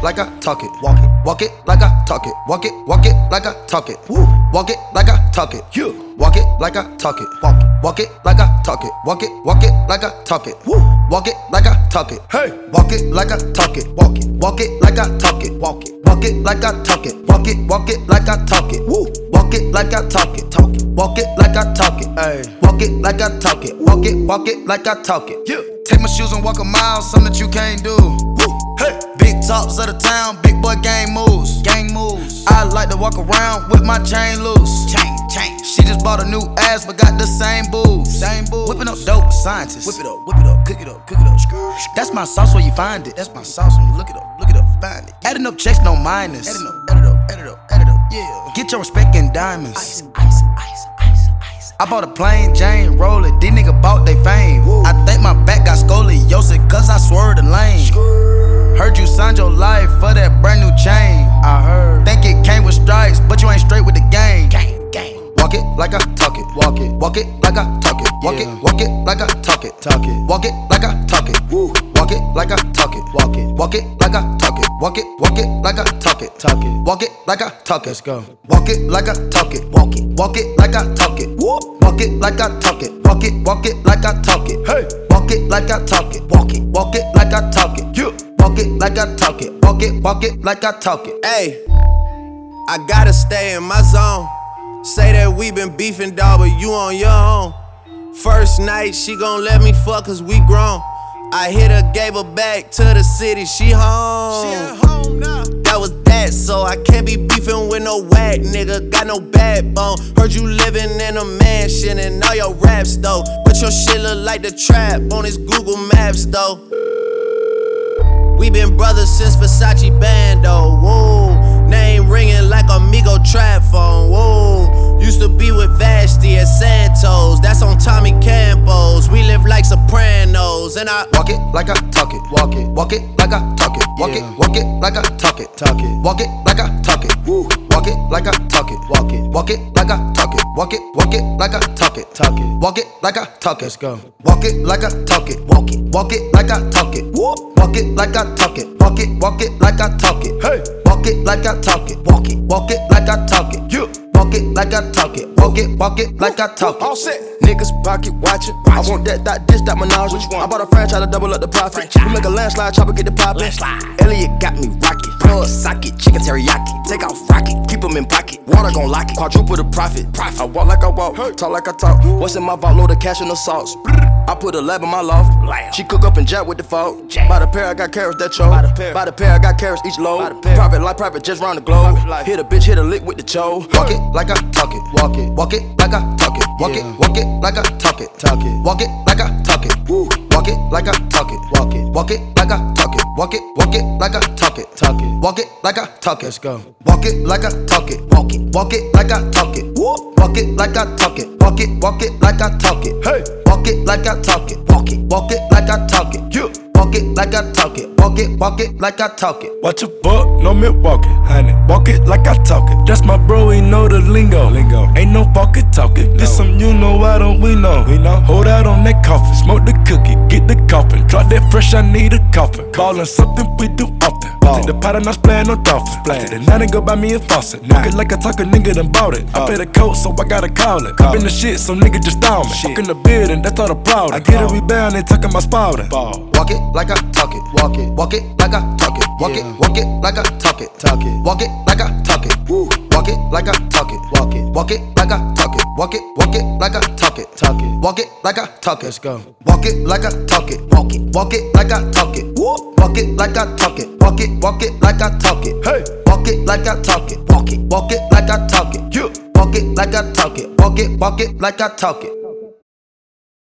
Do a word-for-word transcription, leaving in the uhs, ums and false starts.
like I talk it. Walk it, walk it like I talk it. Walk it, walk it like I talk it. Woo. Walk it like I talk it. Yeah. Walk it like I talk it. Walk it, walk it like I talk it. Walk it, walk it like I talk it. Woo. Walk it like I talk it. Hey. Walk it like I talk it. Walk it, walk it like I talk it. Walk it, walk it like I talk it. Walk it, walk it like I talk it. Woo. Walk it like I talk it. Talk it. Walk it like I talk it. Hey. Walk it like I talk it. Walk it, walk it like I talk it. Yeah. Take my shoes and walk a mile, something that you can't do. Woo. Hey. Big talks of the town, big boy gang moves. Gang moves. I like to walk around with my chain loose. Chain, chain. She just bought a new ass, but got the same boobs. Same boobs. Whipping up dope, scientists. Whip it up, whip it up, cook it up, cook it up. That's my sauce where you find it. That's my sauce when you look it up, look it up, find it. Adding up checks, no minus. Adding up, add it up, add it up, add it up, yeah. Get your respect in diamonds. Ice, ice, ice, ice, ice. I bought a plain Jane, roll it. These niggas bought they fame. Woo. I think my back got scoliosis, cause I swerved the lane. Skrr. Heard you signed your life for that brand new chain. I heard. Think it came with stripes, but you ain't straight with the game. Gang, gang. Walk it like I talk it. Walk it. Walk it like I talk it. Walk yeah. it. Walk it like I talk it. Talk it. Walk it like I talk it. Woo. Walk it like I talk it. Walk it. Walk it like I talk it. Walk it. Walk it like I talk it. Talk it. Walk it like I talk it. Let's go. Walk it like I talk it. Walk it. Walk it like I talk it. Woo. Walk it like I talk it. Walk it. Walk it like I talk it. Hey. Walk it like I talk it. Walk it. Walk it like I talk it. Yeah. Walk it like I talk it. Walk it. Walk it like I talk it. Hey, I gotta stay in my zone. Say that we been beefing, dawg, but you on your own. First night, she gon' let me fuck cause we grown. I hit her, gave her back to the city, she home. She at home now. That was that, so I can't be beefing with no whack nigga. Got no backbone. Heard you living in a mansion and all your raps though. But your shit look like the trap on his Google Maps though. We been brothers since Versace Bando, whoa. Name ringing like Amigo trap phone, whoa. Used to be with Vashti at Santos, that's on Tommy Campos. We live like Sopranos, and I walk it like I talk it, walk it, walk it like I talk it, walk yeah. it, walk it like I talk it, talk it, walk it like I talk it, woo. Walk it like I talk it, walk it, walk it like I talk it, walk it, walk it like I talk it, talk it, walk it like I talk it. Let's go. Walk it like I talk it, walk it, walk it like I talk it, woo. Walk it like I talk it, walk it, walk it like I talk it, hey. Walk it like I talk it, walk it, walk it like I talk it, yeah. Walk it like I talk it, walk it, walk it like I talk it. All set. Niggas pocket watching. I want that, that, this, that menage. Which one? I bought a franchise to double up the profit. We make a landslide, chopper get the poppin'. Elliot got me rocket. Plug socket, chicken teriyaki. Take off rocket, keep them in pocket. Water gon' lock it, quadruple the profit. profit. I walk like I walk, talk like I talk. What's in my vault? Load of cash and the sauce. I put a lab in my loft. She cook up and jack with the fault. By the pair, I got carrots that choke. By the pair, By the pair I got carrots each load. Private life, private just round the globe. Hit a bitch, hit a lick with the cho. Walk it like I talk it, walk it, walk it like I talk it, walk yeah. it, walk it like I talk it, talk it, walk it like I talk it, woo. Walk it like I talk it, walk it, walk it like I talk it, walk it, walk it like I talk it, talk it, walk it like I talk it. Let's go. Walk it like I talk it, walk it, walk it like I talk it, woo. Walk it like I talk it, walk it, walk it like I talk it, hey. Walk it like I talk it, walk it, walk it like I talk it, yeah. Walk it like I talk it, walk it, walk it like I talk it. Watch a buck, no Milwaukee, honey. Walk it like I talk it. That's my bro, he know the lingo. Lingo. Ain't no fucking talking. No. This some you know, why don't we know? We know. Hold out on that coffin, smoke the cookie, get the coffin. Drop that fresh, I need a coffin. Ballin' something we do often. Ball. Take the pot and I splayin' on dolphins. Take the night and go buy me a faucet. Walk it like I talk a nigga done bought it. I pay the coat, so I gotta call it. Call I been the shit, so nigga just down me. Fuck in the building, that's all the problem. I get a rebound, they talking my spouting. Walk it like I talk it, walk it, walk it like I talk it, walk yeah. it, walk it like I talk it, talk it, walk it like I talk it, woo. Walk it like I talk it, walk it, walk it like I talk it, walk it, walk it like I talk it, talk it, walk it like I talk it. Let's go. Walk it like I talk it, walk it, walk it like I talk it, woo. Walk it like I talk it, walk it, walk it like I talk it, hey. Walk it like I talk it, walk it, walk it like I talk it, yeah. Walk it like I talk it, walk it, walk it like I talk it.